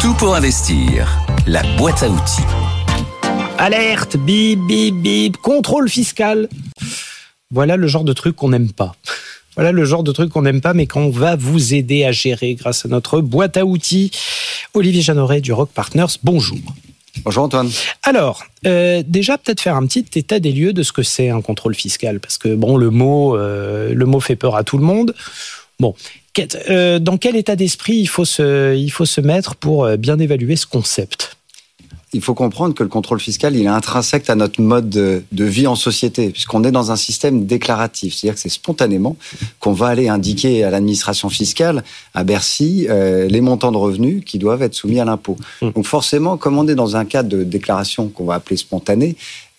Tout pour investir, la boîte à outils. Alerte, bip, bip, bip, contrôle fiscal. Voilà le genre de truc qu'on n'aime pas. Voilà le genre de truc qu'on n'aime pas, mais qu'on va vous aider à gérer grâce à notre boîte à outils. Olivier Jeanneret du Rock Partners, bonjour. Bonjour Antoine. Alors, déjà peut-être faire un petit état des lieux de ce que c'est un contrôle fiscal, parce que bon, le mot fait peur à tout le monde. Bon, dans quel état d'esprit il faut se mettre pour bien évaluer ce concept ? Il faut comprendre que le contrôle fiscal, il est intrinsèque à notre mode de vie en société, puisqu'on est dans un système déclaratif. C'est-à-dire que c'est spontanément qu'on va aller indiquer à l'administration fiscale, à Bercy, les montants de revenus qui doivent être soumis à l'impôt. Donc forcément, comme on est dans un cadre de déclaration qu'on va appeler spontané,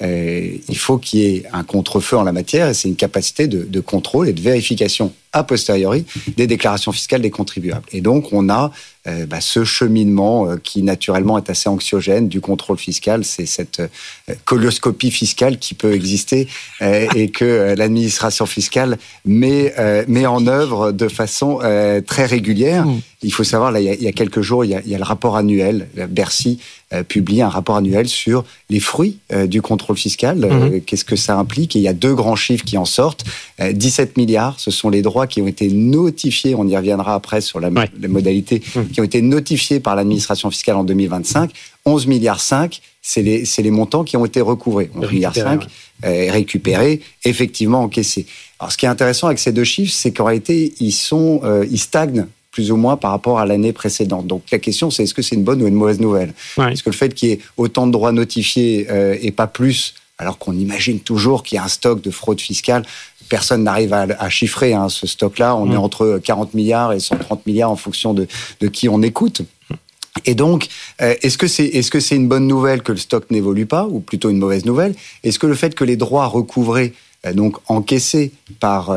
il faut qu'il y ait un contre-feu en la matière, et c'est une capacité de contrôle et de vérification a posteriori des déclarations fiscales des contribuables. Et donc, on a ce cheminement qui, naturellement, est assez anxiogène du contrôle fiscal. C'est cette colonoscopie fiscale qui peut exister et que l'administration fiscale met en œuvre de façon très régulière. Il faut savoir, là, il y a quelques jours, il y a le rapport annuel. Bercy publie un rapport annuel sur les fruits du contrôle fiscal. Qu'est-ce que ça implique ? Et il y a deux grands chiffres qui en sortent. 17 milliards, ce sont les droits qui ont été notifiés, on y reviendra après sur les modalités, qui ont été notifiés par l'administration fiscale en 2025. 11 milliards 5, c'est les montants qui ont été recouvrés. 11 milliards 5 récupérés, effectivement encaissés. Alors, ce qui est intéressant avec ces deux chiffres, c'est qu'en réalité, ils stagnent plus ou moins par rapport à l'année précédente. Donc la question, c'est est-ce que c'est une bonne ou une mauvaise nouvelle ? Est-ce que le fait qu'il y ait autant de droits notifiés et pas plus, alors qu'on imagine toujours qu'il y a un stock de fraude fiscale, personne n'arrive à chiffrer ce stock-là, on est entre 40 milliards et 130 milliards en fonction de qui on écoute. Et donc, est-ce que c'est une bonne nouvelle que le stock n'évolue pas, ou plutôt une mauvaise nouvelle ? Est-ce que le fait que les droits recouvrés, donc encaissés par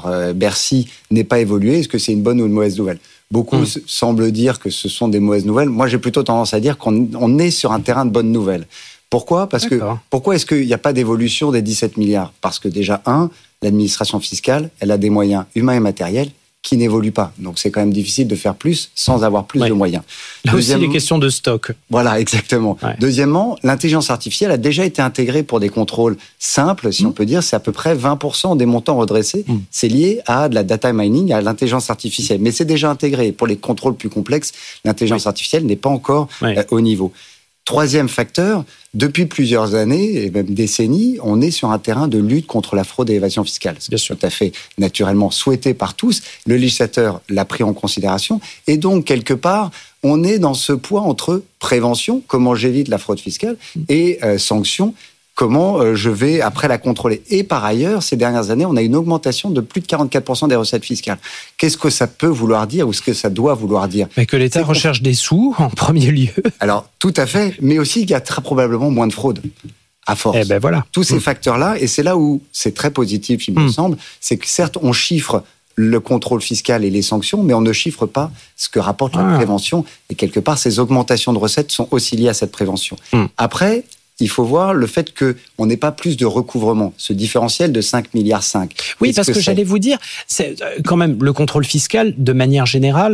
Bercy, n'aient pas évolué, est-ce que c'est une bonne ou une mauvaise nouvelle ? Beaucoup semblent dire que ce sont des mauvaises nouvelles. Moi, j'ai plutôt tendance à dire qu'on est sur un terrain de bonnes nouvelles. Pourquoi ? Pourquoi est-ce qu'il n'y a pas d'évolution des 17 milliards ? Parce que déjà, l'administration fiscale, elle a des moyens humains et matériels qui n'évoluent pas. Donc, c'est quand même difficile de faire plus sans avoir plus de moyens. Là aussi, les questions de stock. Voilà, exactement. Ouais. Deuxièmement, l'intelligence artificielle a déjà été intégrée pour des contrôles simples, si on peut dire. C'est à peu près 20% des montants redressés. C'est lié à de la data mining, à l'intelligence artificielle. Mais c'est déjà intégré. Pour les contrôles plus complexes, l'intelligence artificielle n'est pas encore au niveau. Troisième facteur, depuis plusieurs années et même décennies, on est sur un terrain de lutte contre la fraude et l'évasion fiscale. C'est tout à fait naturellement souhaité par tous. Le législateur l'a pris en considération. Et donc, quelque part, on est dans ce poids entre prévention, comment j'évite la fraude fiscale, et sanction, comment je vais après la contrôler. Et par ailleurs, ces dernières années, on a une augmentation de plus de 44% des recettes fiscales. Qu'est-ce que ça peut vouloir dire ou ce que ça doit vouloir dire ? Mais que l'État recherche des sous en premier lieu. Alors, tout à fait, mais aussi qu'il y a très probablement moins de fraude. À force. Voilà. Tous ces facteurs-là, et c'est là où c'est très positif, il me semble, c'est que certes, on chiffre le contrôle fiscal et les sanctions, mais on ne chiffre pas ce que rapporte la prévention. Et quelque part, ces augmentations de recettes sont aussi liées à cette prévention. Après, il faut voir le fait qu'on n'ait pas plus de recouvrement, ce différentiel de 5 milliards 5. Oui, parce que j'allais vous dire, c'est quand même le contrôle fiscal, de manière générale,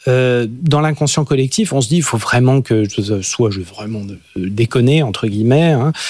dans l'inconscient collectif, on se dit, il faut vraiment que soit je vais vraiment déconner, entre guillemets,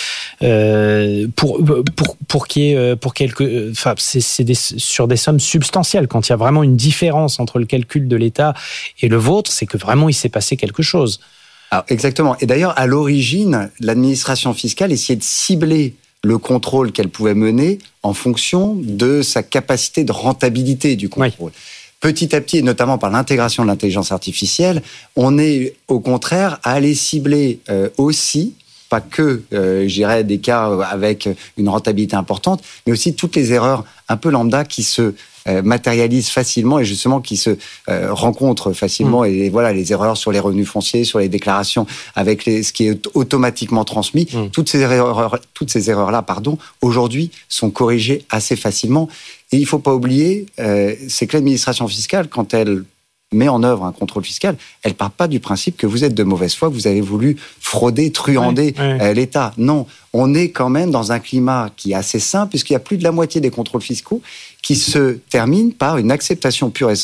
pour qu'il y ait, c'est sur des sommes substantielles. Quand il y a vraiment une différence entre le calcul de l'État et le vôtre, c'est que vraiment il s'est passé quelque chose. Alors, exactement. Et d'ailleurs, à l'origine, l'administration fiscale essayait de cibler le contrôle qu'elle pouvait mener en fonction de sa capacité de rentabilité du contrôle. Petit à petit, et notamment par l'intégration de l'intelligence artificielle, on est au contraire à aller cibler aussi, pas que, des cas avec une rentabilité importante, mais aussi toutes les erreurs un peu lambda qui se matérialisent facilement et justement qui se rencontrent facilement. Et voilà, les erreurs sur les revenus fonciers, sur les déclarations, avec ce qui est automatiquement transmis. Toutes ces erreurs-là, aujourd'hui, sont corrigées assez facilement. Et il ne faut pas oublier, c'est que l'administration fiscale, quand elle met en œuvre un contrôle fiscal, elle ne part pas du principe que vous êtes de mauvaise foi, que vous avez voulu frauder, truander l'État. Non, on est quand même dans un climat qui est assez simple, puisqu'il y a plus de la moitié des contrôles fiscaux qui se terminent par une acceptation pure et simple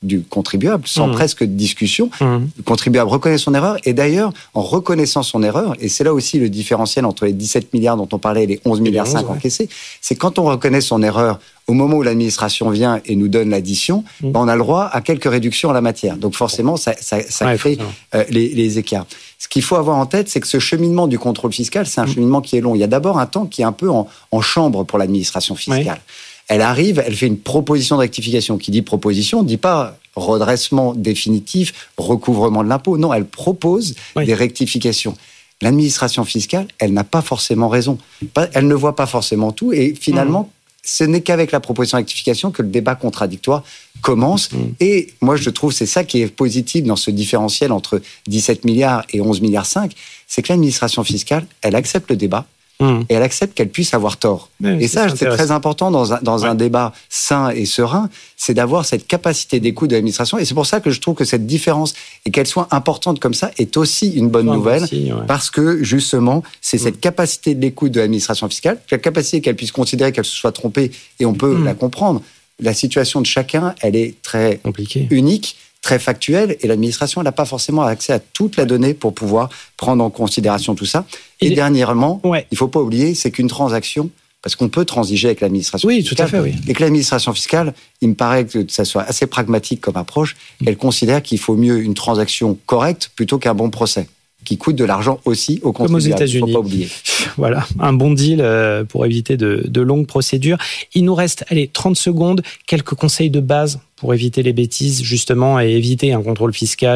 du contribuable, sans presque discussion. Le contribuable reconnaît son erreur, et d'ailleurs, en reconnaissant son erreur, et c'est là aussi le différentiel entre les 17 milliards dont on parlait et les 11 milliards 5 encaissés, c'est quand on reconnaît son erreur, au moment où l'administration vient et nous donne l'addition, on a le droit à quelques réductions en la matière. Donc forcément, ça crée les écarts. Ce qu'il faut avoir en tête, c'est que ce cheminement du contrôle fiscal, c'est un cheminement qui est long. Il y a d'abord un temps qui est un peu en chambre pour l'administration fiscale. Elle arrive, elle fait une proposition de rectification. Qui dit proposition, ne dit pas redressement définitif, recouvrement de l'impôt. Non, elle propose des rectifications. L'administration fiscale, elle n'a pas forcément raison. Elle ne voit pas forcément tout, et finalement, ce n'est qu'avec la proposition de rectification que le débat contradictoire commence. Et moi, je trouve, c'est ça qui est positif dans ce différentiel entre 17 milliards et 11 milliards 5, c'est que l'administration fiscale, elle accepte le débat et elle accepte qu'elle puisse avoir tort. Et ça, c'est très important dans un débat sain et serein, c'est d'avoir cette capacité d'écoute de l'administration. Et c'est pour ça que je trouve que cette différence, et qu'elle soit importante comme ça, est aussi une bonne nouvelle, parce que justement, c'est cette capacité de l'écoute de l'administration fiscale, la capacité qu'elle puisse considérer qu'elle se soit trompée, et on peut la comprendre. La situation de chacun, elle est très unique, très factuelle, et l'administration n'a pas forcément accès à toute la donnée pour pouvoir prendre en considération tout ça. Et dernièrement, il ne faut pas oublier, c'est qu'une transaction, parce qu'on peut transiger avec l'administration fiscale, tout à fait, et que l'administration fiscale, il me paraît que ça soit assez pragmatique comme approche, elle considère qu'il faut mieux une transaction correcte plutôt qu'un bon procès, qui coûte de l'argent aussi aux contribuables. Comme aux États-Unis. Il ne faut pas oublier. Voilà, un bon deal pour éviter de longues procédures. Il nous reste, 30 secondes, quelques conseils de base pour éviter les bêtises, justement, et éviter un contrôle fiscal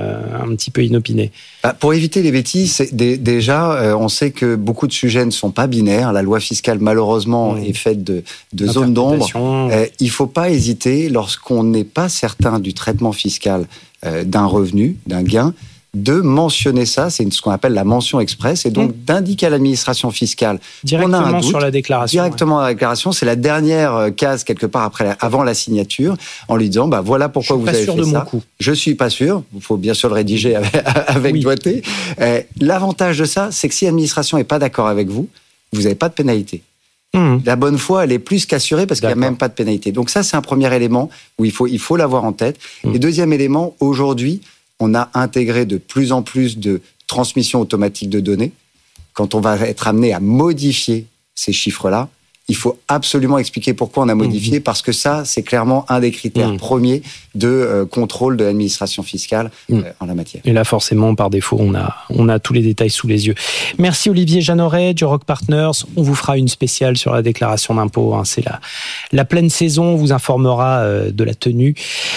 un petit peu inopiné. Pour éviter les bêtises, déjà, on sait que beaucoup de sujets ne sont pas binaires. La loi fiscale, malheureusement, est faite de zones d'ombre. Il ne faut pas hésiter, lorsqu'on n'est pas certain du traitement fiscal d'un revenu, d'un gain, de mentionner ça, c'est ce qu'on appelle la mention express, et donc d'indiquer à l'administration fiscale qu'on a un doute, sur la déclaration. Directement à la déclaration, c'est la dernière case quelque part avant la signature, en lui disant voilà pourquoi vous avez fait ça. Je suis pas sûr. Il faut bien sûr le rédiger avec doigté. L'avantage de ça, c'est que si l'administration est pas d'accord avec vous, vous n'avez pas de pénalité. La bonne foi, elle est plus qu'assurée parce qu'il n'y a même pas de pénalité. Donc ça, c'est un premier élément où il faut l'avoir en tête. Et deuxième élément, aujourd'hui, on a intégré de plus en plus de transmission automatique de données. Quand on va être amené à modifier ces chiffres-là, il faut absolument expliquer pourquoi on a modifié, parce que ça, c'est clairement un des critères premiers de contrôle de l'administration fiscale en la matière. Et là, forcément, par défaut, on a tous les détails sous les yeux. Merci Olivier Jeanneret du Rock Partners. On vous fera une spéciale sur la déclaration d'impôt. C'est la pleine saison. On vous informera de la tenue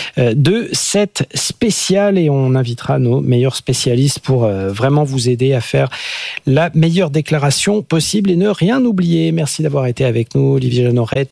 de cette spéciale, et on invitera nos meilleurs spécialistes pour vraiment vous aider à faire la meilleure déclaration possible et ne rien oublier. Merci d'avoir été avec nous, Olivier Jeanneret.